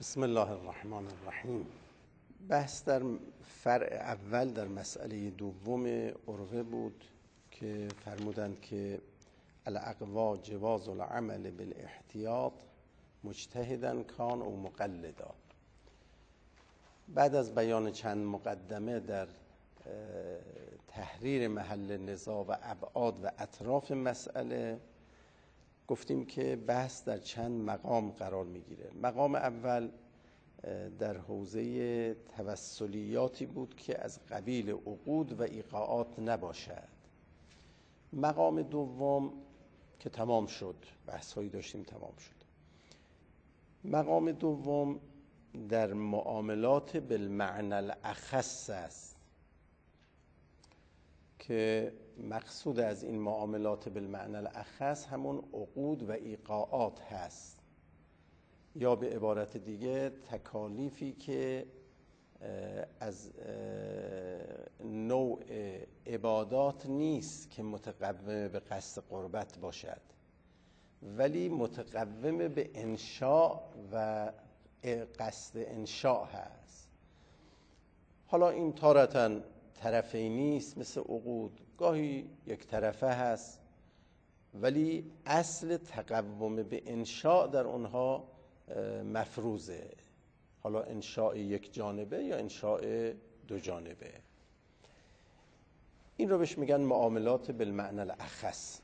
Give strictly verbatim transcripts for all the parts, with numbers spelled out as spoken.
بسم الله الرحمن الرحیم. بحث در فرع اول در مسئله دوم عروه بود که فرمودند که الاقوا جواز العمل بالاحتیاط مجتهدا کان او مقلدا. بعد از بیان چند مقدمه در تحریر محل نزاع و ابعاد و اطراف مسئله، گفتیم که بحث در چند مقام قرار میگیره. مقام اول در حوزه توسلیاتی بود که از قبیل عقود و ایقاعات نباشد. مقام دوم که تمام شد، بحث هایی داشتیم تمام شد. مقام دوم در معاملات بالمعنى الاخص است که مقصود از این معاملات بالمعنى الاخص همون عقود و ایقاعات هست، یا به عبارت دیگه تکالیفی که از نوع عبادات نیست که متقوم به قصد قربت باشد، ولی متقوم به انشاء و قصد انشاء هست. حالا این تارتاً طرفی نیست مثل عقود، گاهی یک طرفه هست، ولی اصل تقوم به انشاء در اونها مفروضه. حالا انشاء یک جانبه یا انشاء دو جانبه. این رو بهش میگن معاملات بالمعنى الاخص.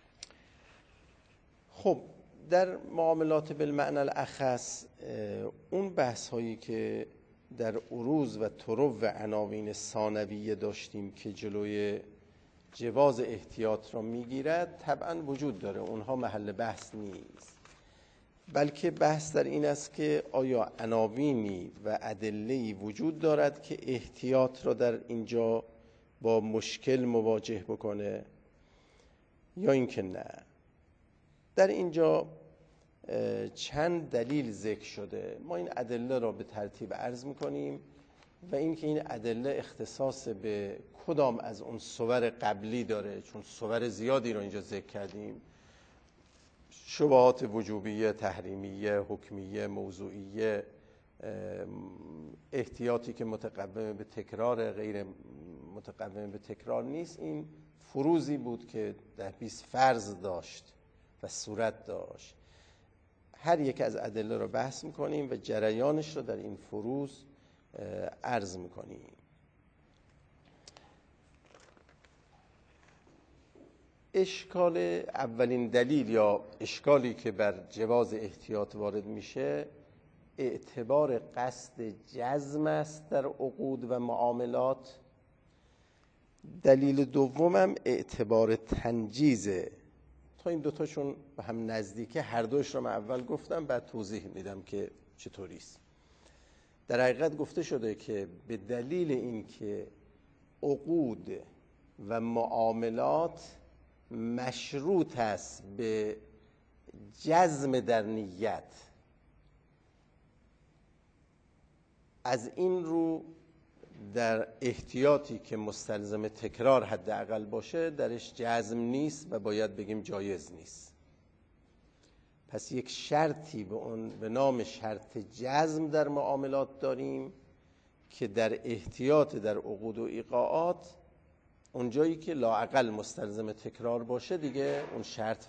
خب در معاملات بالمعنى الاخص اون بحث هایی که در عروض و طرق و عناوین ثانویه داشتیم که جلوی جواز احتیاط را میگیرد طبعا وجود داره، اونها محل بحث نیست، بلکه بحث در این است که آیا عناوینی و ادله‌ای وجود دارد که احتیاط را در اینجا با مشکل مواجه بکنه یا اینکه نه. در اینجا چند دلیل ذکر شده، ما این ادله را به ترتیب عرض میکنیم و اینکه این ادله اختصاص به کدام از اون صور قبلی داره، چون صور زیادی را اینجا ذکر کردیم: شبهات وجوبیه، تحریمیه، حکمیه، موضوعیه، احتیاطی که متقوم به تکرار، غیر متقوم به تکرار نیست. این فروضی بود که در بیست فرض داشت و صورت داشت. هر یک از ادله را بحث میکنیم و جریانش را در این فروض عرض میکنیم. اشکال اولین دلیل یا اشکالی که بر جواز احتیاط وارد میشه اعتبار قصد جزم است در عقود و معاملات. دلیل دومم اعتبار تنجیزه. تا این دوتاشون به هم نزدیکه، هر دوش رو من اول گفتم، بعد توضیح میدم که چطوریست. در حقیقت گفته شده که به دلیل اینکه عقود و معاملات مشروط است به جزم در نیت، از این رو در احتیاطی که مستلزم تکرار حداقل باشه درش جزم نیست و باید بگیم جایز نیست. پس یک شرطی به اون به نام شرط جزم در معاملات داریم که در احتیاط در عقود و ایقاعات اونجایی که لااقل مستلزم تکرار باشه دیگه اون شرط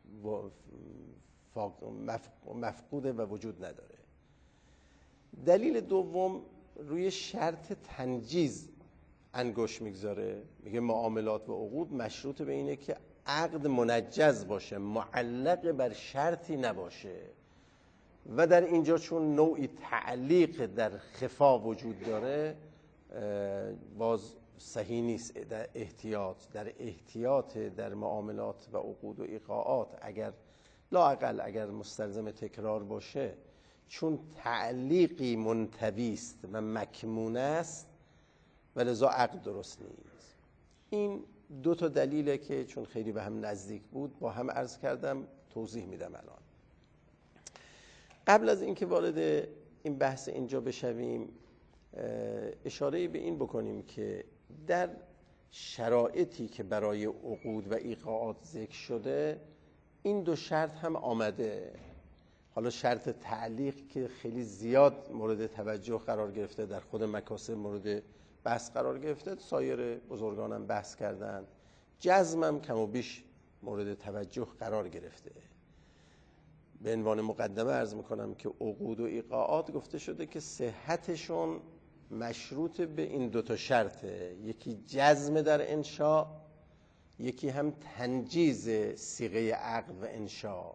مفقوده و وجود نداره. دلیل دوم روی شرط تنجیز انگشت میگذاره، میگه معاملات و عقود مشروط به اینه که عقد منجز باشه، معلق بر شرطی نباشه، و در اینجا چون نوعی تعلیق در خفا وجود داره باز صحیح نیست. در احتیاط در احتیاط در معاملات و عقود و ایقاعات اگر لااقل اگر مستلزم تکرار باشه، چون تعلیقی منطوی است و مکمون است و لذا عقد درست نیست. این دو تا دلیله که چون خیلی به هم نزدیک بود با هم عرض کردم، توضیح میدم الان. قبل از اینکه وارد این بحث اینجا بشویم اشاره به این بکنیم که در شرایطی که برای عقود و ایقاعات ذکر شده این دو شرط هم آمده. حالا شرط تعلیق که خیلی زیاد مورد توجه قرار گرفته، در خود مکاسب مورد بحث قرار گرفته، سایر بزرگانم بحث کردن. جزم هم کم و بیش مورد توجه قرار گرفته. به عنوان مقدمه عرض میکنم که عقود و ایقاعات گفته شده که صحتشون مشروط به این دوتا شرطه، یکی جزم در انشاء، یکی هم تنجیز صیغه عقد و انشاء.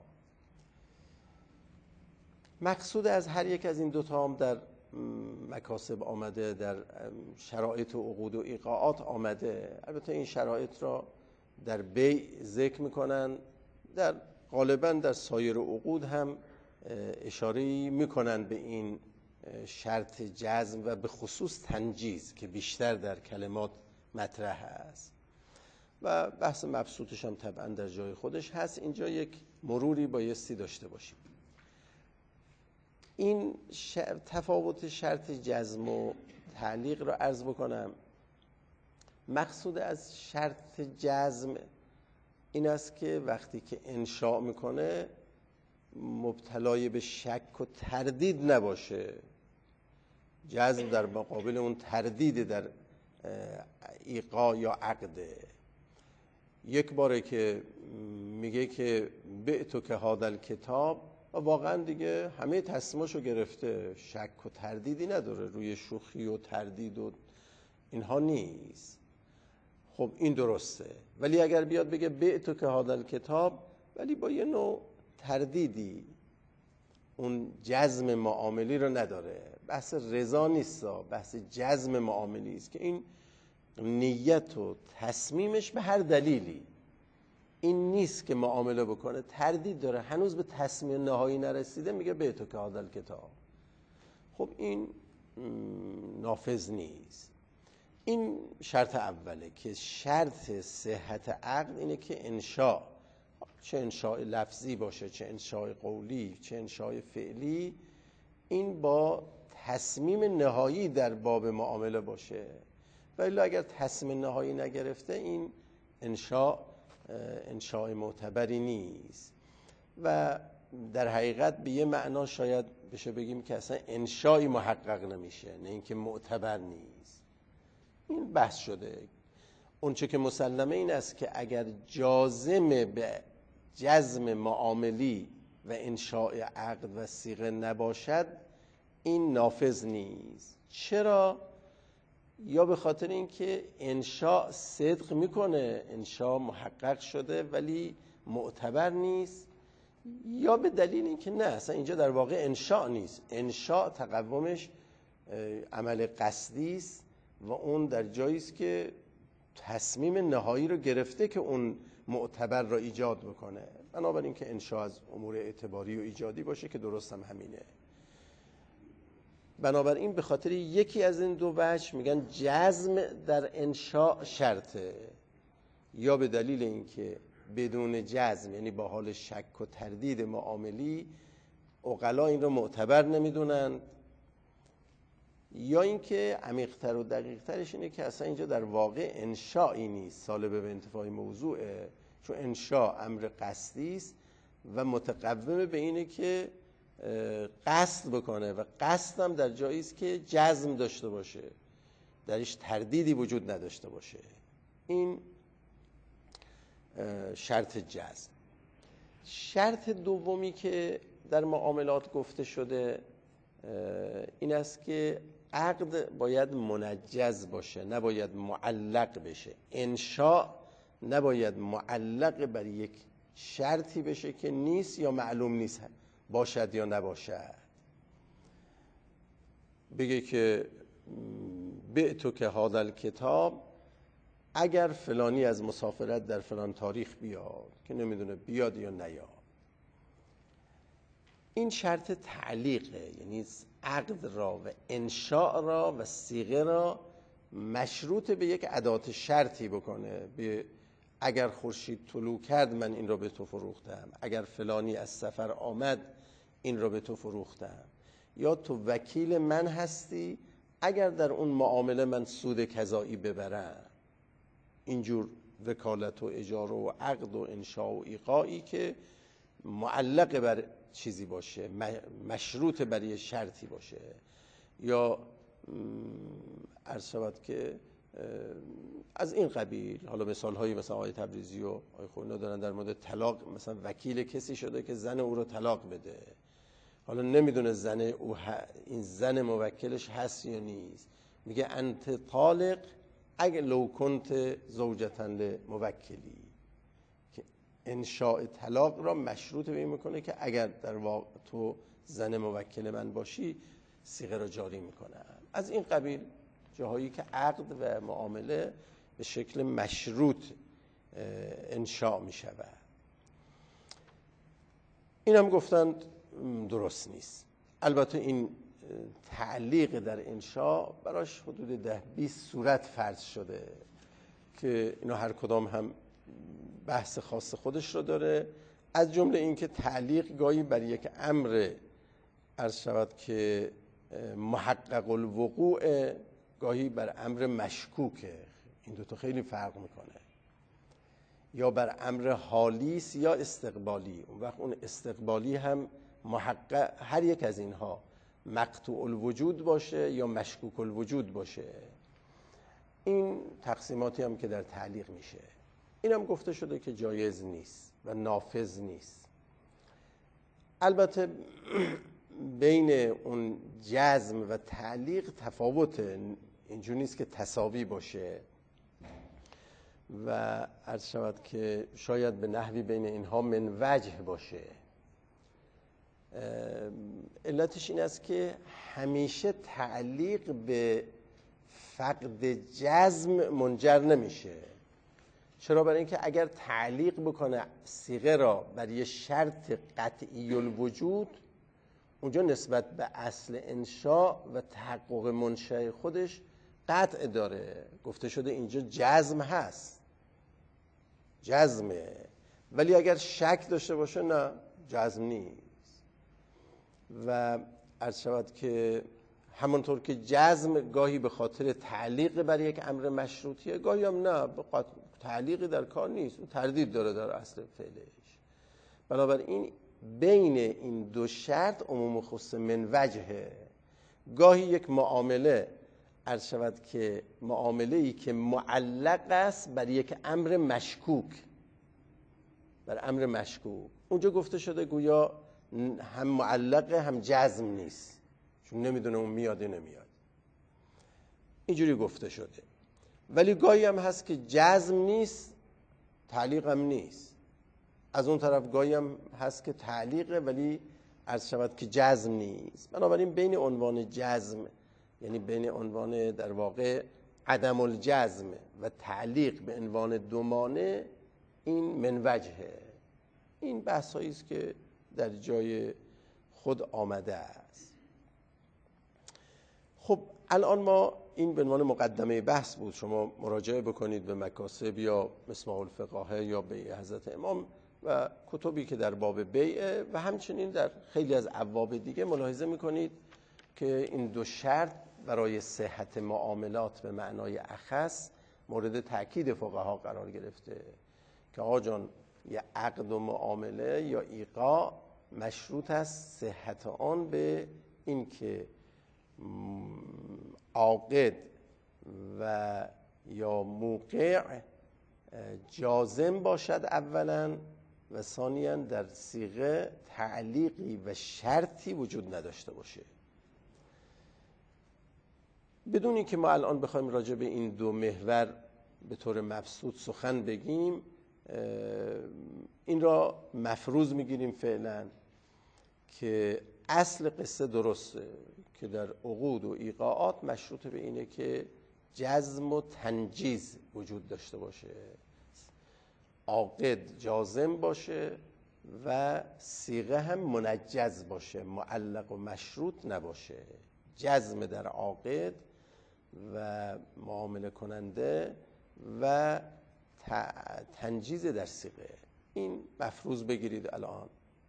مقصود از هر یک از این دوتا هم در مکاسب آمده، در شرایط عقود و ایقاعات آمده. البته این شرایط را در بیع ذکر میکنن، در غالبا در سایر عقود هم اشاره میکنن به این شرط جزم و به خصوص تنجیز که بیشتر در کلمات مطرح است و بحث مبسوطش هم طبعا در جای خودش هست. اینجا یک مروری بایستی داشته باشیم. این تفاوت شرط جزم و تعلیق رو عرض بکنم. مقصود از شرط جزم این است که وقتی که انشاء میکنه مبتلای به شک و تردید نباشه. جزم در مقابل اون تردید در ایقاع یا عقده. یک باره که میگه که بعتو که هادل کتاب و واقعا دیگه همه تصمیماشو گرفته، شک و تردیدی نداره، روی شوخی و تردید و اینها نیست. خب این درسته. ولی اگر بیاد بگه بعتو که هادل کتاب ولی با یه نوع تردیدی، اون جزم معاملی رو نداره، بحث رضا نیست، بحث جزم معاملی است که این نیت و تصمیمش به هر دلیلی این نیست که معامله بکنه، تردید داره، هنوز به تصمیم نهایی نرسیده، میگه بعتو که هادل کتاب. خب این نافذ نیست. این شرط اوله که شرط صحت عقد اینه که انشاء، چه انشاء لفظی باشه، چه انشاء قولی، چه انشاء فعلی، این با تصمیم نهایی در باب معامله باشه. ولی اگر تصمیم نهایی نگرفته این انشاء انشاء معتبری نیست و در حقیقت به یه معنا شاید بشه بگیم که اصلا انشائی محقق نمیشه، نه اینکه معتبر نیست. این بحث شده. اونچه که مسلمه این است که اگر جازم به جزم معاملی و انشاء عقد و صیغه نباشد این نافذ نیست. چرا؟ یا به خاطر اینکه انشاء صدق میکنه، انشاء محقق شده ولی معتبر نیست، یا به دلیل اینکه نه اصلا اینجا در واقع انشاء نیست، انشاء تقومش عمل قصدی است و اون در جایی است که تصمیم نهایی رو گرفته که اون معتبر را ایجاد بکنه. بنابراین که انشاء از امور اعتباری و ایجادی باشه که درست هم همینه. بنابراین به خاطر یکی از این دو وجه میگن جزم در انشاء شرطه، یا به دلیل اینکه بدون جزم یعنی با حال شک و تردید معاملی عقلا این رو معتبر نمیدونن، یا اینکه عمیق‌تر و دقیق‌ترش اینه که اصلا اینجا در واقع انشائی نیست، سالب به انتفاع موضوعه، چون انشاء امر قصدی است و متقوم به اینه که قصد بکنه و قصد هم در جایی است که جزم داشته باشه، درش تردیدی وجود نداشته باشه. این شرط جزم. شرط دومی که در معاملات گفته شده این است که عقد باید منجز باشه، نباید معلق بشه. انشاء نباید معلق بر یک شرطی بشه که نیست یا معلوم نیست باشد یا نباشد. بگه که بعتو که هادل کتاب، اگر فلانی از مسافرت در فلان تاریخ بیاد، که نمیدونه بیاد یا نیاد. این شرط تعلیقه، یعنی عقد را و انشاء را و صیغه را مشروط به یک ادات شرطی بکنه. به اگر خورشید طلوع کرد من این را به تو فروختم، اگر فلانی از سفر آمد این را به تو فروختم، یا تو وکیل من هستی اگر در اون معامله من سود کذایی ببرم. اینجور وکالت و اجاره و عقد و انشاء و ایقاعی که معلق بر چیزی باشه، مشروط بر یه شرطی باشه، یا عرض شود که از این قبیل. حالا مثال هایی مثلا آقای تبریزی و آقای خوینا دارن در مورد طلاق، مثلا وکیل کسی شده که زن او رو طلاق بده، حالا نمیدونه زن او این زن موکلش هست یا نیست، میگه انت طالق اگه لو کنت زوجتن لموکلی، که انشاء طلاق را مشروط به این میکنه که اگر در واقع تو زن موکل من باشی صیغه را جاری میکنم. از این قبیل جاهایی که عقد و معامله به شکل مشروط انشاء میشود. این هم گفتند درست نیست. البته این تعلیق در انشاء براش حدود ده بیست صورت فرض شده که اینا هر کدام هم بحث خاص خودش رو داره. از جمله این که تعلیق گاهی بر یک امر عرض شود که محقق الوقوع، گاهی بر امر مشکوکه. این دوتا خیلی فرق میکنه. یا بر امر حالیست یا استقبالی. اون وقت اون استقبالی هم محقق، هر یک از اینها مقطوع الوجود باشه یا مشکوک الوجود باشه. این تقسیماتی هم که در تعلیق میشه. این هم گفته شده که جایز نیست و نافذ نیست. البته بین اون جزم و تعلیق تفاوته، اینجور نیست که تساوی باشه و عرض شود که شاید به نحوی بین اینها من وجه باشه. علتش این است که همیشه تعلیق به فقد جزم منجر نمیشه. چرا؟ برای اینکه اگر تعلیق بکنه صیغه را بر یه شرط قطعی الوجود، اونجا نسبت به اصل انشاء و تحقق منشأ خودش قطع داره. گفته شده اینجا جزم هست، جزمه. ولی اگر شک داشته باشه نه، جزم نیست. و عرض شود که همونطور که جزم گاهی به خاطر تعلیق بر یک امر مشروطیه، گاهی هم نه، تعلیقی در کار نیست، اون تردید داره در اصل فعلش. بنابراین بین این دو شرط عموم خصوص من وجهه. گاهی یک معامله عرض شود که معامله‌ای که معلق است بر یک امر مشکوک، بر امر مشکوک، اونجا گفته شده گویا هم معلقه هم جزم نیست، چون نمیدونه اون میاد نمیاد، اینجوری گفته شده. ولی گاهی هم هست که جزم نیست، تعلیق هم نیست. از اون طرف گاهی هم هست که تعلیقه ولی عرض شود که جزم نیست. بنابراین بین عنوان جزم، یعنی بین عنوان در واقع عدم الجزم و تعلیق به عنوان دو مانع، این من وجهه. این بحثایی است که در جای خود آمده است. خب الان ما این به عنوان مقدمه بحث بود، شما مراجعه بکنید به مکاسب یا مصباح الفقاهه یا بیع حضرت امام و کتبی که در باب بیع و همچنین در خیلی از ابواب دیگه ملاحظه میکنید که این دو شرط برای صحت معاملات به معنای اخص مورد تأکید فقها قرار گرفته که آقا جان یه عقد و معامله یا ایقاع مشروط است صحت آن به این که عاقد و یا موقع جازم باشد اولا و ثانیاً در صیغه تعلیقی و شرطی وجود نداشته باشه. بدون اینکه ما الان بخوایم راجع به این دو محور به طور مبسوط سخن بگیم، این را مفروض میگیریم فعلا که اصل قصه درسته که در عقود و ایقاعات مشروط به اینه که جزم و تنجیز وجود داشته باشه، عاقد جازم باشه و صیغه هم منجز باشه، معلق و مشروط نباشه. جزم در عاقد و معامله کننده و تنجیز در صیغه، این مفروض بگیرید الان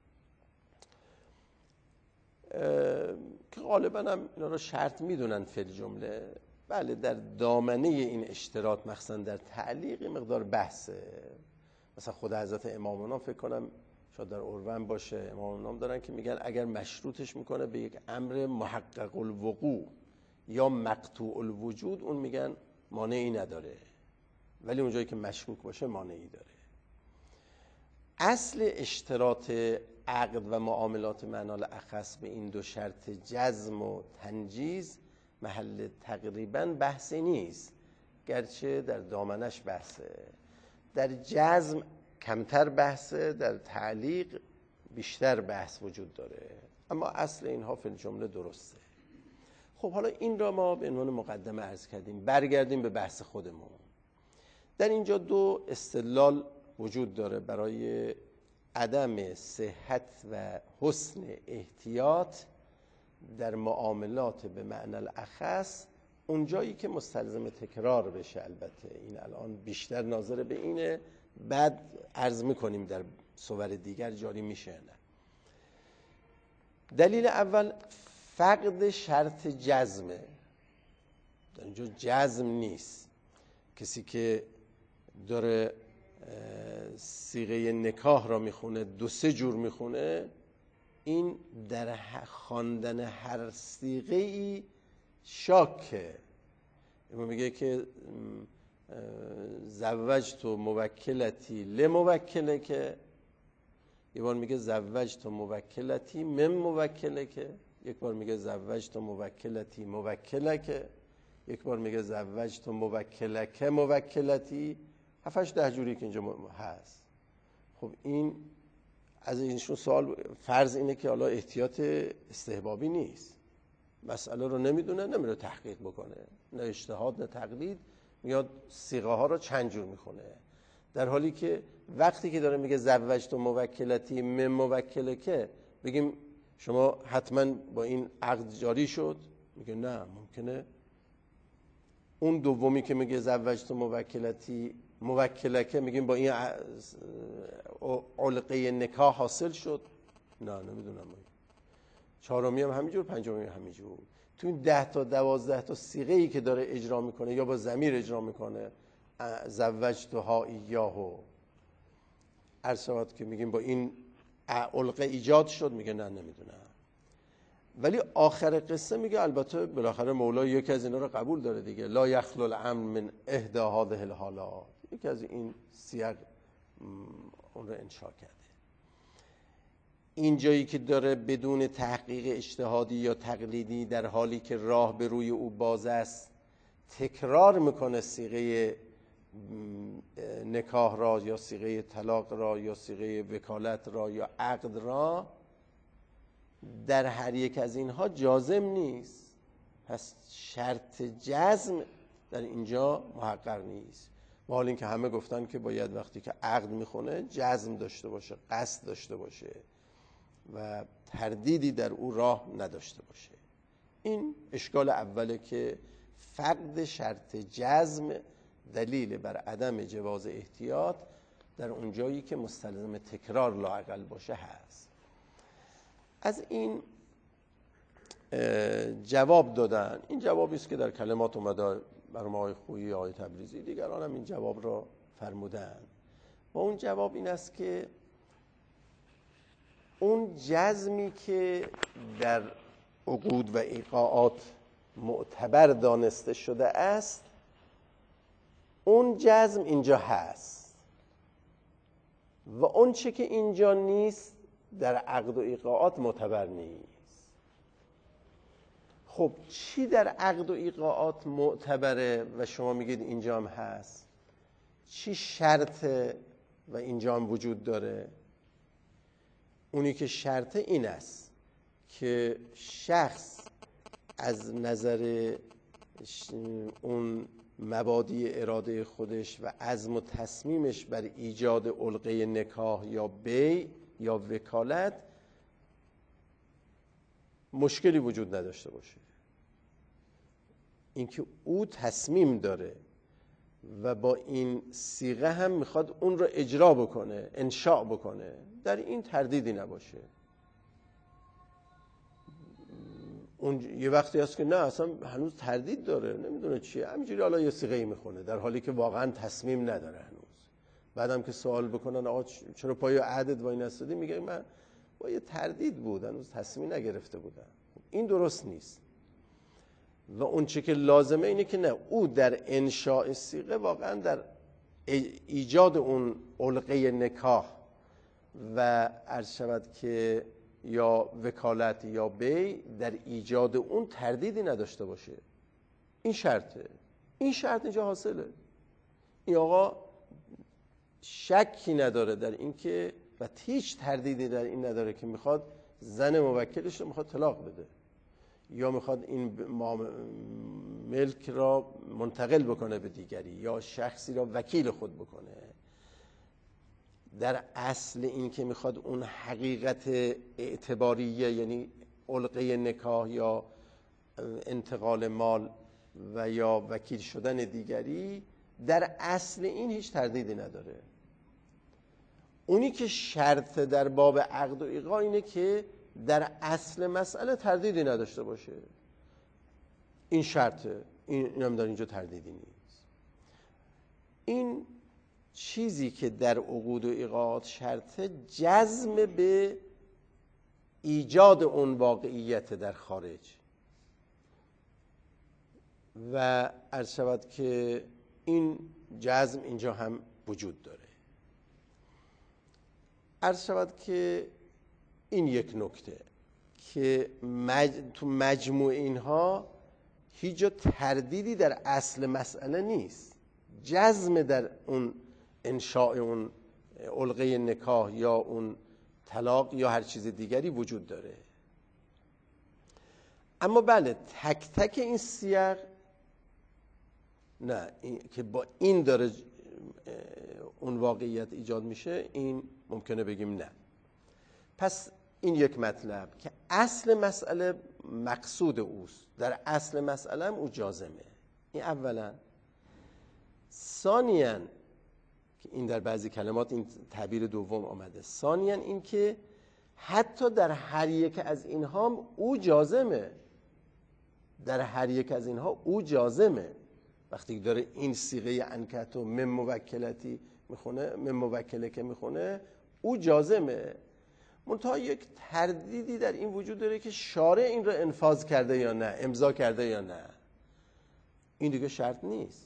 که غالبا هم اینا رو شرط میدونن فی الجمله. بله در دامنه این اشتراط مخصوصا در تعلیق مقدار بحثه. مثلا خود حضرت امامنا فکر کنم شاید در اروم باشه، امام نام دارن که میگن اگر مشروطش میکنه به یک امر محقق الوقوع یا مقطوع الوجود، اون میگن مانعی نداره، ولی اونجایی که مشکوک باشه مانعی داره. اصل اشتراط عقد و معاملات معنا الاخص به این دو شرط جزم و تنجیز محل تقریبا بحثی نیست، گرچه در دامنش بحثه. در جزم کمتر بحثه، در تعلیق بیشتر بحث وجود داره، اما اصل اینها فی الجمله درسته. خب حالا این را ما به عنوان مقدمه عرض کردیم، برگردیم به بحث خودمون. در اینجا دو استدلال وجود داره برای عدم صحت و حسن احتیاط در معاملات به معنی الاخص، اون جایی که مستلزم تکرار بشه. البته این الان بیشتر ناظر به اینه، بعد عرض میکنیم در صور دیگر جاری میشه نه. دلیل اول فقد شرط جزمه. در اینجا جزم نیست. کسی که داره صیغه نکاح را میخونه، دو سه جور میخونه، این در خواندن هر صیغه ای شاکه. اما میگه که زوجت موکلتی لموکلک، یه بار میگه زوجت موکلتی من موکلک، یک بار میگه زوجت موکلتی موکلک، یک بار میگه زوجت موکلک موکلتی، هفتش ده جوری که اینجا هست. خب این از اینشون سوال، فرض اینه که حالا احتیاط استحبابی نیست، مسئله رو نمیدونه، نمیره تحقیق بکنه، نه اجتهاد نه تقلید، میاد صیغه ها رو چند جور میخونه، در حالی که وقتی که داره میگه زوجت موکلتی من موکلکه، بگیم شما حتما با این عقد جاری شد؟ میگه نه، ممکنه اون دومی که میگه زوجت موکلتی موکلکه، میگیم با این علقه نکاح حاصل شد؟ نه، نمیدونم. چهارمی هم همینجور، پنجمی هم همینجور. تو این ده تا دوازده تا صیغه ای که داره اجرا میکنه یا با ضمیر اجرا میکنه، زوجتها ایاهو، هر ساعت که میگیم با این علقه ایجاد شد، میگه نه نمیدونم. ولی آخر قصه میگه البته بالاخره مولا یکی از اینا رو قبول داره دیگه، لا یخلو الامر من احدی هذه الحالات، یکی از این سیاق اون رو انشا کرده. این جایی که داره بدون تحقیق اجتهادی یا تقلیدی، در حالی که راه به روی او باز است، تکرار میکنه صیغه نکاح را یا صیغه طلاق را یا صیغه وکالت را یا عقد را، در هر یک از اینها جازم نیست. پس شرط جزم در اینجا محقق نیست، با حال اینکه همه گفتن که باید وقتی که عقد میخونه جزم داشته باشه، قصد داشته باشه و تردیدی در او راه نداشته باشه. این اشکال اوله که فقد شرط جزم دلیل بر عدم جواز احتیاط در اونجایی که مستلزم تکرار لااقل باشه هست. از این جواب دادن، این جوابی است که در کلمات اومده مرحوم آقای خویی، آقای تبریزی، دیگران هم این جواب را فرمودن. و اون جواب این است که اون جزمی که در عقود و ایقاعات معتبر دانسته شده است، اون جزم اینجا هست و اون چه که اینجا نیست در عقد و ایقاعات معتبر نیست. خب چی در عقد و ایقاعات معتبره و شما میگید اینجا هم هست؟ چی شرطه و اینجا هم وجود داره؟ اونی که شرطه این است که شخص از نظر اون مبادی اراده خودش و عزم و تصمیمش بر ایجاد علقه نکاح یا بیع یا وکالت مشکلی وجود نداشته باشه. اینکه او تصمیم داره و با این صیغه هم میخواد اون رو اجرا بکنه، انشاء بکنه، در این تردیدی نباشه. اون یه وقتی هست که نه اصلا هنوز تردید داره، نمیدونه چیه، همینجوری حالا یه صیغه‌ای میخونه در حالی که واقعا تصمیم نداره هنوز. بعدم که سوال بکنن آقا چرا پای عهدت وای نستادی، میگه من با یه تردید بود، هنوز تصمیمی نگرفته بودم. این درست نیست. و اون چه که لازمه اینه که نه، او در انشاء صیغه واقعا در ایجاد اون علقه نکاح و عرض شود که یا وکالت یا بی، در ایجاد اون تردیدی نداشته باشه. این شرطه. این شرط اینجا حاصله. این آقا شکی نداره در این که و هیچ تردیدی در این نداره که میخواد زن موکلش رو میخواد طلاق بده یا میخواد این ملک را منتقل بکنه به دیگری یا شخصی را وکیل خود بکنه. در اصل این که میخواد اون حقیقت اعتباریه، یعنی علقه نکاح یا انتقال مال و یا وکیل شدن دیگری، در اصل این هیچ تردیدی نداره. اونی که شرط در باب عقد و ایقاع اینه که در اصل مسئله تردیدی نداشته باشه. این شرطه. این هم در اینجا تردیدی نیست. این چیزی که در عقود و ایقاعات شرطه، جزم به ایجاد اون واقعیت در خارج و عرض شود که این جزم اینجا هم وجود داره. عرض شود که این یک نکته که مج... تو مجموع اینها هیچ جا تردیدی در اصل مسئله نیست. جزم در اون انشاء اون علقه نکاح یا اون طلاق یا هر چیز دیگری وجود داره. اما بله، تک تک این سیاق نه، این که با این داره اون واقعیت ایجاد میشه، این ممکنه بگیم نه. پس این یک مطلب که اصل مسئله مقصود اوست، در اصل مسئله هم او جازمه. این اولا. ثانیاً که این در بعضی کلمات این تعبیر دوم آمده، ثانیاً این که حتی در هر یک از اینها هم او جازمه. در هر یک از اینها او جازمه. وقتی داره این صیغه انکتو من موکلتی میخونه، من موکله که میخونه، او جازمه. منتها یک تردیدی در این وجود داره که شارع این را انفاذ کرده یا نه، امضا کرده یا نه. این دیگه شرط نیست.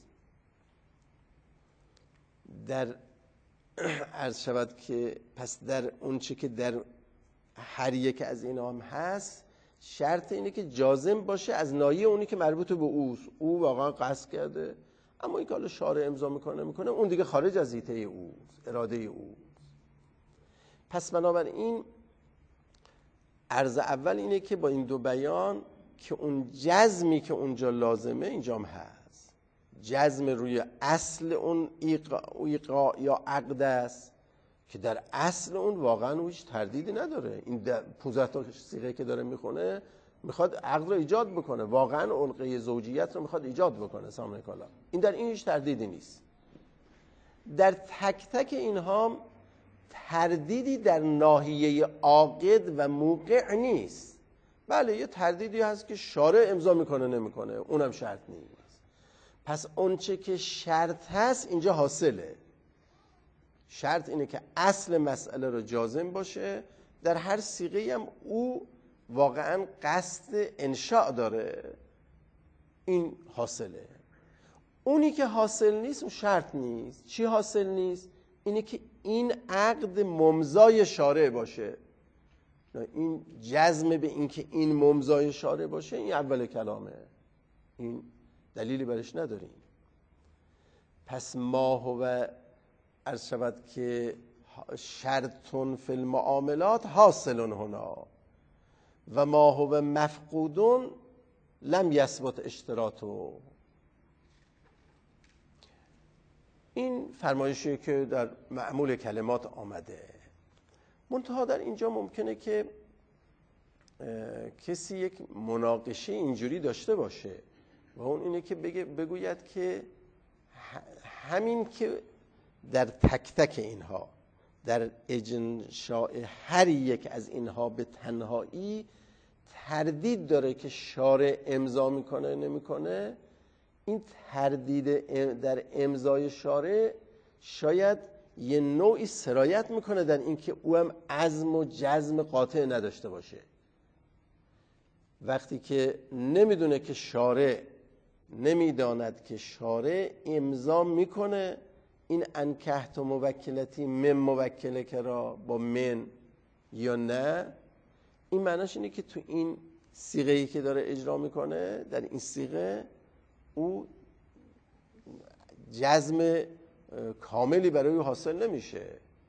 در عرض شود که پس در اون چه که در هر یک از اینا هم هست، شرط اینه که جازم باشه از ناحیه اونی که مربوط به اوست. او واقعا قصد کرده، اما این که حالا شارع امضا میکنه میکنه اون دیگه خارج از حیطه اوست، اراده اوست. پس بنابراین عرض اول اینه که با این دو بیان که اون جزمی که اونجا لازمه اینجا هم هست، جزم روی اصل اون ایقاع یا عقد است که در اصل اون واقعا هیچ تردیدی نداره. این پانزده تا صیغه که داره میخونه میخواد عقد رو ایجاد بکنه، واقعا علقه زوجیت رو میخواد ایجاد بکنه. سامع کلا این در این هیچ تردیدی نیست. در تک تک اینها تردیدی در ناحیه عاقد و موقع نیست. بله یه تردیدی هست که شارع امضا میکنه نمیکنه، اونم شرط نیست. پس اونچه که شرط هست اینجا حاصله. شرط اینه که اصل مسئله رو جازم باشه، در هر صیغه‌ای هم او واقعا قصد انشاء داره، این حاصله. اونی که حاصل نیست اون شرط نیست. چی حاصل نیست؟ اینه که این عقد ممضای شارع باشه. این جزم به این که این ممضای شارع باشه این اول کلامه، این دلیلی برش نداریم. پس ما هو عرض شود که شرطون فی المعاملات حاصلون هنا و ما هو مفقودون لم یثبت اشتراطو. این فرمایشی که در معمول کلمات آمده. منتها در اینجا ممکنه که کسی یک مناقشه اینجوری داشته باشه و اون اینه که بگه بگوید که همین که در تک تک اینها، در اجنشاء هر یک از اینها به تنهایی تردید داره که شارع امضا میکنه نمیکنه، این تردید در امضای شارع شاید یه نوعی سرایت میکنه در اینکه او هم عزم و جزم قاطع نداشته باشه. وقتی که نمیدونه که شارع نمیداند که شارع امضا میکنه این انکحت و موکلتی من موکلک را با من یا نه، این معناش اینه که تو این صیغه‌ای که داره اجرا میکنه، در این صیغه او جزم کاملی برای او حاصل نمیشه،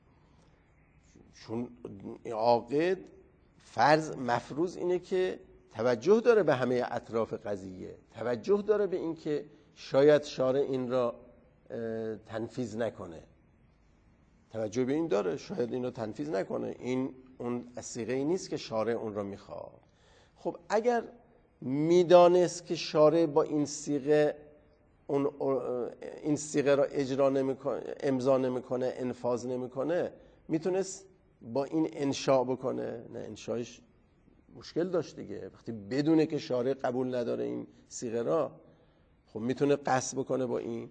چون عاقد فرض مفروض اینه که توجه داره به همه اطراف قضیه، توجه داره به این که شاید شارع این را تنفیذ نکنه، توجه به این داره شاید این را تنفیذ نکنه، این اون صیغه ای نیست که شارع اون را میخواد. خب اگر میدانست که شارع با این صیغه اون این صیغه را اجرا نمیکنه، امضا نمیکنه، انفاذ نمیکنه، میتونست با این انشاء بکنه؟ نه، انشاءش مشکل داشت دیگه. وقتی بدونه که شارع قبول نداره این صیغه را، خب میتونه قصد بکنه با این.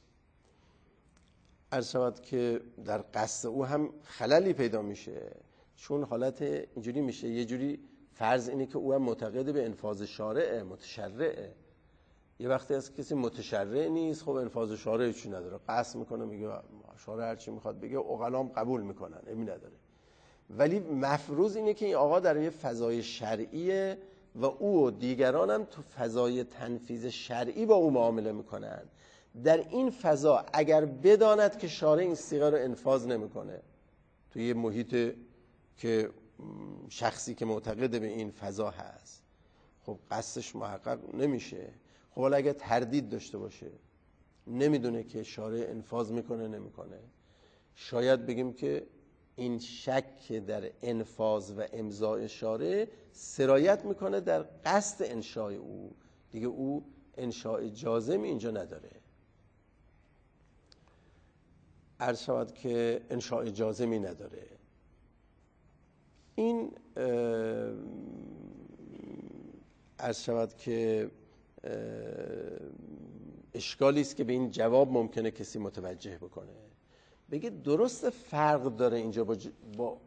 عرض شود که در قصد او هم خللی پیدا میشه، چون حالت اینجوری میشه، یه جوری فرض اینه که او هم معتقد به انفاذ شارعه، متشرعه. یه وقتی از کسی متشرع نیست، خب انفاذ شارع چی نداره، قصد میکنه میگه شارع هر چی میخواد بگه، عقلام قبول میکنن، امی نداره. ولی مفروض اینه که این آقا در یه فضای شرعیه و او و دیگران هم تو فضای تنفیذ شرعی با او معامله میکنن. در این فضا اگر بداند که شارع این صیغه رو انفاذ نمیکنه، تو یه محیط که شخصی که معتقد به این فضا هست، خب قصدش محقق نمیشه. خب حالا اگر تردید داشته باشه، نمیدونه که شارع انفاذ میکنه نمیکنه، شاید بگیم که این شک در انفاذ و امضاء شارع سرایت میکنه در قصد انشاء او، دیگه او انشاء جازم اینجا نداره. عرض شود که انشاء جازمی نداره. این عرض شود که اشکالی است که به این جواب ممکنه کسی متوجه بکنه، بگه درست فرق داره اینجا با, ج... با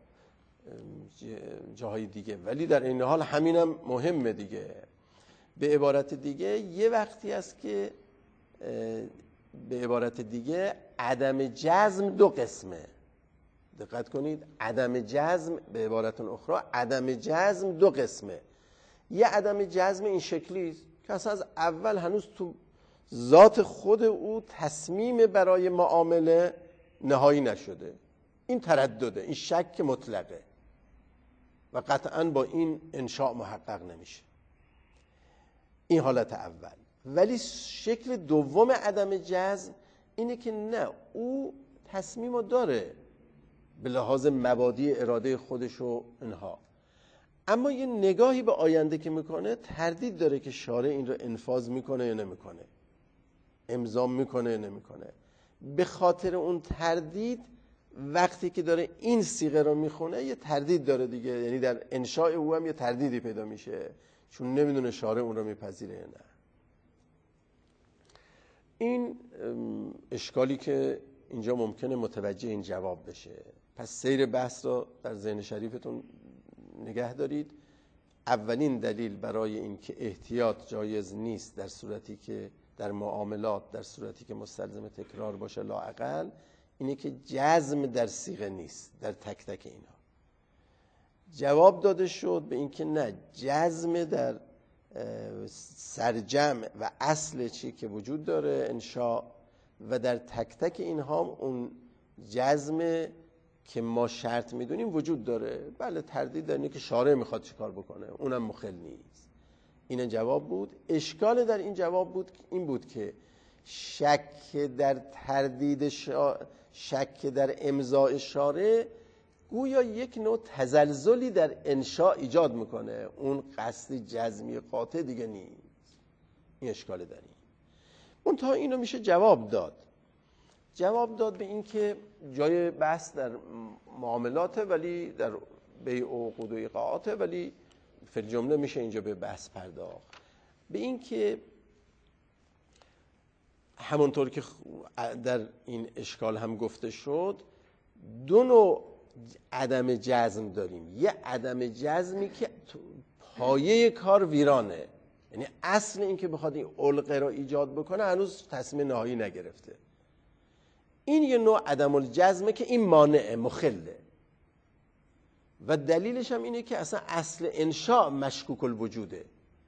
جاهای دیگه، ولی در این حال همینم مهمه دیگه. به عبارت دیگه یه وقتی است که به عبارت دیگه عدم جزم دو قسمه. دقت کنید، عدم جزم به عبارت اخرى عدم جزم دو قسمه. یه عدم جزم این شکلی است که اصلا از اول هنوز تو ذات خود او تصمیم برای معامله نهایی نشده، این تردده، این شک مطلقه و قطعا با این انشاء محقق نمیشه. این حالت اول. ولی شکل دوم عدم جزم اینه که نه، او تصمیمو داره به لحاظ مبادی اراده خودش و اینها، اما یه نگاهی به آینده که میکنه تردید داره که شارع این رو انفاذ میکنه یا نمیکنه، امضا میکنه یا نمیکنه. به خاطر اون تردید وقتی که داره این صیغه رو میخونه یه تردید داره دیگه، یعنی در انشاء او هم یه تردیدی پیدا میشه، چون نمیدونه شارع اون رو میپذیره یا نه. این اشکالی که اینجا ممکنه متوجه این جواب بشه. پس سیر بحث رو در ذهن شریفتون نگه دارید. اولین دلیل برای این که احتیاط جایز نیست در صورتی که در معاملات، در صورتی که مستلزم تکرار باشه لااقل، اینه که جزم در صیغه نیست در تک تک اینها. جواب داده شد به این که نه، جزم در سرجمع و اصل چی که وجود داره انشاء، و در تک تک اینها اون جزم که ما شرط میدونیم وجود داره. بله، تردید در اینه که شارع میخواد چیکار بکنه، اونم مخل نیست. این جواب بود. اشکال در این جواب بود این بود که شک در تردید شا... شک در امضاء شارع گویا یک نوع تزلزلی در انشاء ایجاد میکنه، اون قصد جزمی قاطع دیگه نیست. این اشکال در این. اون تا اینو میشه جواب داد. جواب داد به این که جای بحث در معاملات، ولی در بیع و عقود و ایقاعات، ولی فی الجمله میشه اینجا به بحث پرداخت به این که همونطور که در این اشکال هم گفته شد، دو نوع عدم جزم داریم. یه عدم جزمی که پایه کار ویرانه، یعنی اصل این که بخواد این علقه را ایجاد بکنه هنوز تصمیم نهایی نگرفته. این یه نوع عدم الجزمه که این مانع مخله و دلیلش هم اینه که اصلا اصل انشاء مشکوک الوجوده.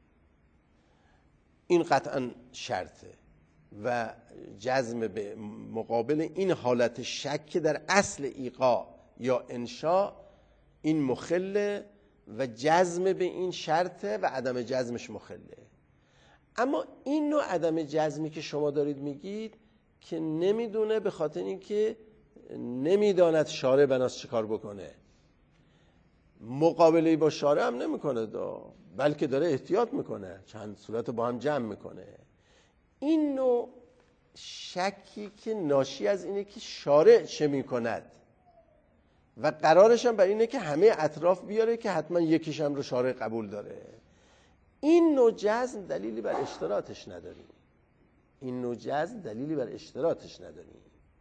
این قطعا شرطه و جزم به مقابل این حالت شک که در اصل ایقاع یا انشاء این مخله و جزم به این شرطه و عدم جزمش مخله. اما این نوع عدم جزمی که شما دارید میگید که نمیدونه، به خاطر اینکه نمیداند شارع بناس چه کار بکنه، مقابله با شارع هم نمیکنه دا، بلکه داره احتیاط میکنه، چند صورت با هم جمع میکنه. این نوع شکی که ناشی از اینه که شارع چه میکند و قرارش هم بر اینه که همه اطراف بیاره که حتما یکیش هم رو شارع قبول داره. این نوع جزم دلیلی بر اشتراطش نداریم. این نوع جزم دلیلی بر اشتراطش نداریم،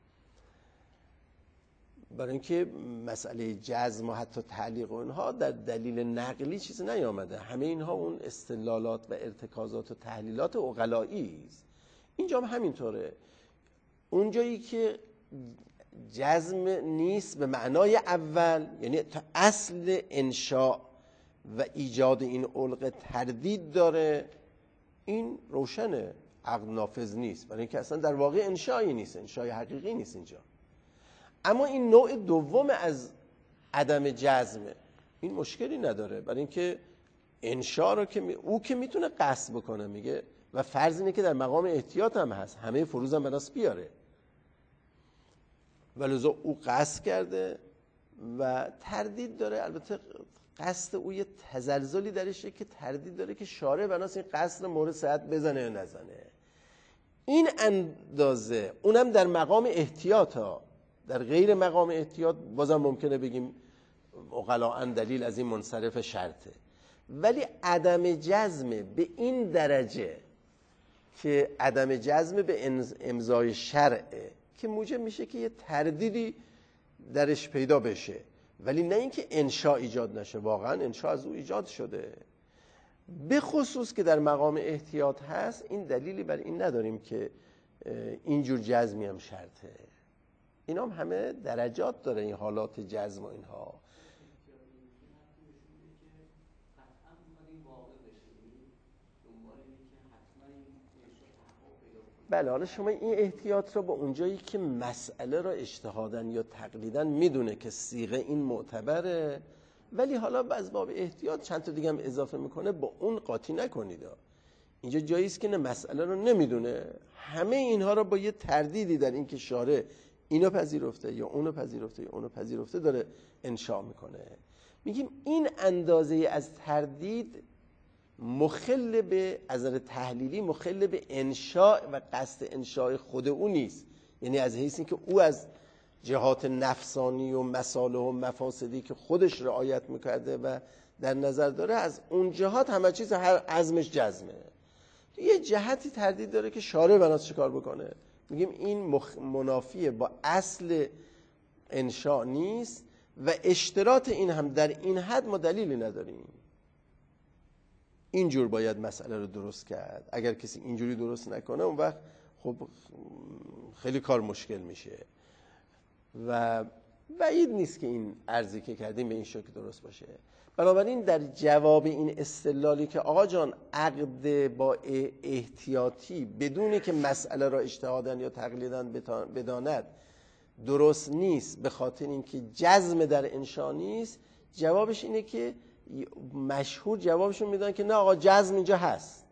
برای اینکه مسئله جزم و حتی تعلیق و اینها در دلیل نقلی چیز نیامده. همه اینها اون استدلالات و ارتکازات و تحلیلات عقلایی است. اینجا هم همینطوره. اونجایی که جزم نیست به معنای اول، یعنی تا اصل انشاء و ایجاد این علقه تردید داره، این روشنه، عقل نافذ نیست، برای اینکه اصلا در واقع انشایی نیست، انشای حقیقی نیست اینجا. اما این نوع دوم از عدم جزم این مشکلی نداره، برای اینکه انشا رو که می... او که میتونه قصد بکنه، میگه و فرض اینه که در مقام احتیاط هم هست، همه فروض هم بناس بیاره، ولذا او قصد کرده و تردید داره. البته قصد او یه تزلزلی درشه که تردید داره که شارع بناس این قصد رو مورد صحت بزنه یا نزنه. این اندازه اونم در مقام احتیاط ها، در غیر مقام احتیاط بازم ممکنه بگیم عقلاء دلیل از این منصرف شرطه، ولی عدم جزم به این درجه که عدم جزم به امضای شرعه که موجب میشه که یه تردیدی درش پیدا بشه، ولی نه اینکه انشاء ایجاد نشه. واقعا انشاء از او ایجاد شده، به خصوص که در مقام احتیاط هست. این دلیلی بر این نداریم که اینجور جزمی هم شرطه. اینا هم همه درجات داره، این حالات جزم و اینها. بله، حالا شما این احتیاط رو با اونجایی که مسئله را اجتهادن یا تقلیدن میدونه که صیغه این معتبره، ولی حالا از باب احتیاط چند تا دیگه هم اضافه میکنه، با اون قاطی نکنید. اینجا جایی است که نه مسئله رو نمیدونه، همه اینها رو با یه تردیدی در این که شارع اینو پذیرفته یا اونو پذیرفته یا اونو پذیرفته داره انشاء میکنه. میگیم این اندازه از تردید مخل به از نظر تحلیلی مخل به انشاء و قصد انشاء خود او نیست، یعنی از حیث این که او از جهات نفسانی و مصالح و مفاسدی که خودش رعایت میکرده و در نظر داره، از اون جهات همه چیز هر عزمش جزمه. یه جهتی تردید داره که شارع بناس چه کار بکنه، میگیم این مخ... منافیه با اصل انشاء نیست و اشتراط این هم در این حد ما دلیلی نداریم. اینجور باید مسئله رو درست کرد. اگر کسی اینجوری درست نکنه اون وقت خب خیلی کار مشکل میشه و بعید نیست که این عرضی که کردیم به این شکل درست باشه. بنابراین در جواب این استدلالی که آقا جان عقد با احتیاطی بدونی که مسئله را اجتهادن یا تقلیدن بداند درست نیست، به خاطر اینکه جزم در انشاء نیست، جوابش اینه که مشهور جوابشون میدن که نه آقا جزم اینجا هست.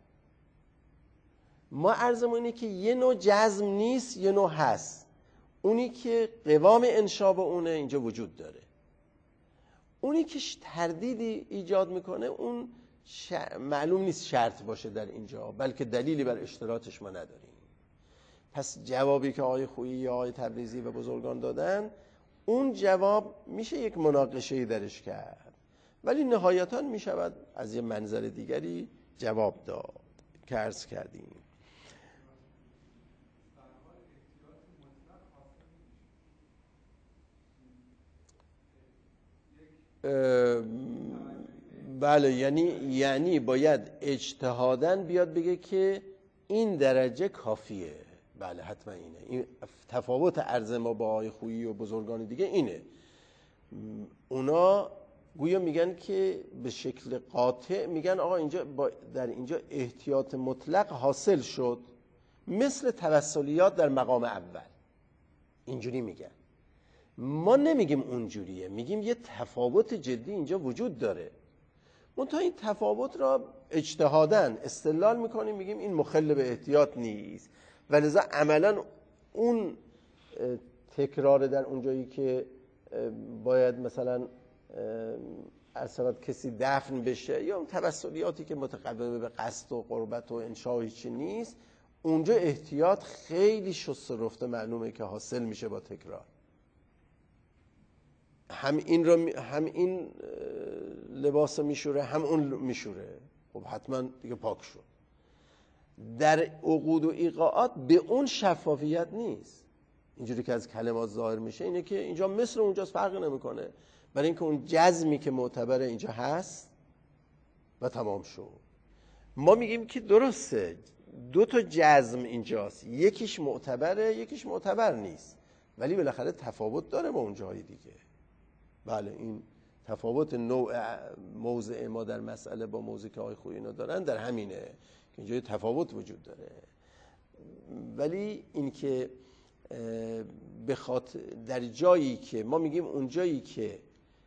ما عرضمون اینه که یه نوع جزم نیست، یه نوع هست. اونی که قوام انشاء با اونه اینجا وجود داره، اونی که تردیدی ایجاد میکنه اون ش... معلوم نیست شرط باشه در اینجا، بلکه دلیلی بر اشتراطش ما نداریم. پس جوابی که آقای خویی یا آقای تبریزی و بزرگان دادن، اون جواب میشه یک مناقشه‌ای درش کرد، ولی نهایتاً میشود از یه منظر دیگری جواب داد که عرض کردیم. بله، یعنی یعنی باید اجتهاداً بیاد بگه که این درجه کافیه. بله حتما اینه. این تفاوت عرض ما با آقای خویی و بزرگان دیگه اینه. اونا گویا میگن که به شکل قاطع میگن آقا اینجا با در اینجا احتیاط مطلق حاصل شد، مثل توسلیات در مقام اول. اینجوری میگن. ما نمیگیم اونجوریه، میگیم یه تفاوت جدی اینجا وجود داره. منتها این تفاوت را اجتهاداً استدلال میکنیم، میگیم این مخل به احتیاط نیست و لذا عملاً اون تکرار در اونجایی که باید مثلا ارسالت کسی دفن بشه یا اون توسلیاتی که متقومه به قصد و قربت و انشاء هیچی نیست، اونجا احتیاط خیلی شست و رفته معلومه که حاصل میشه با تکرار. هم این رو هم این لباس میشوره هم اون میشوره، خب حتما دیگه پاک شد. در عقود و ایقاعات به اون شفافیت نیست. اینجوری که از کلمات ظاهر میشه اینه که اینجا مثل اونجاست، فرق نمیکنه، برای اینکه اون جزمی که معتبره اینجا هست و تمام شد. ما میگیم که درسته دو تا جزم اینجاست، یکیش معتبره یکیش معتبر نیست، ولی بالاخره تفاوت داره با اون جای دیگه. بله، این تفاوت نوع موضع ما در مسئله با موضعی که آقای خویی اینا دارن در همینه که اینجا تفاوت وجود داره. ولی این که بخاطر در جایی که ما میگیم اون جایی که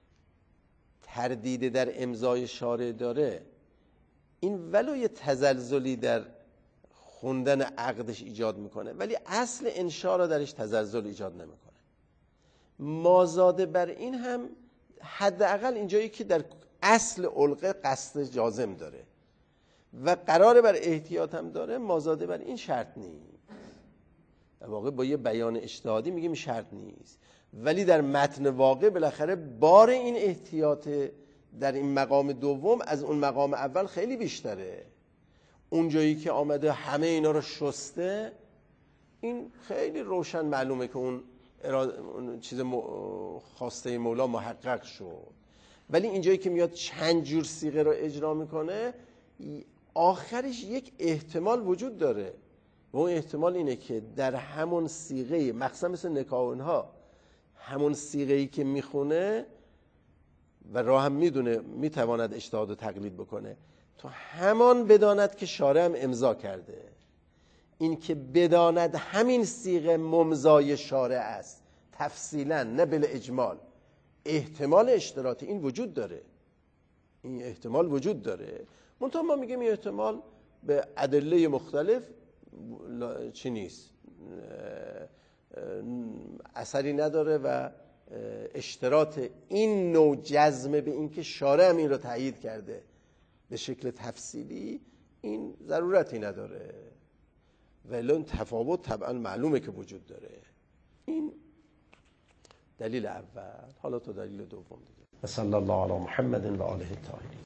تردید در امضای شارع داره، این ولو یه تزلزلی در خوندن عقدش ایجاد میکنه، ولی اصل انشاء را درش تزلزل ایجاد نمیکنه. مازاده بر این هم حداقل اینجایی که در اصل علقه قصد جازم داره و قرار بر احتیاط هم داره، مازاده بر این شرط نیست. در واقع با یه بیان اجتهادی میگیم شرط نیست، ولی در متن واقع بالاخره بار این احتیاط در این مقام دوم از اون مقام اول خیلی بیشتره. اون جایی که آمده همه اینا رو شسته، این خیلی روشن معلومه که اون اون چیز خواسته مولا محقق شد. ولی اینجایی که میاد چند جور صیغه رو اجرا میکنه، آخرش یک احتمال وجود داره و اون احتمال اینه که در همون صیغه، مخصوصا مثل نکاح اونها، همون صیغه‌ای که میخونه و راه هم میدونه میتواند اجتهاد و تقلید بکنه، تو همان بداند که شارع هم امضا کرده. این که بداند همین صیغه ممضای شارع است تفصیلا، نه بل اجمال، احتمال اشتراطی این وجود داره، این احتمال وجود داره. منتها ما میگیم این احتمال به ادله مختلف چی نیست، اثری نداره و اشتراط این نوع جزمه به این که شارع هم این رو تایید کرده به شکل تفصیلی، این ضرورتی نداره. ولی اون تفاوت طبعا معلومه که وجود داره. این دلیل اول. حالا تو دلیل دوم دیگه. صلی الله علی محمد و آله الطاهرین.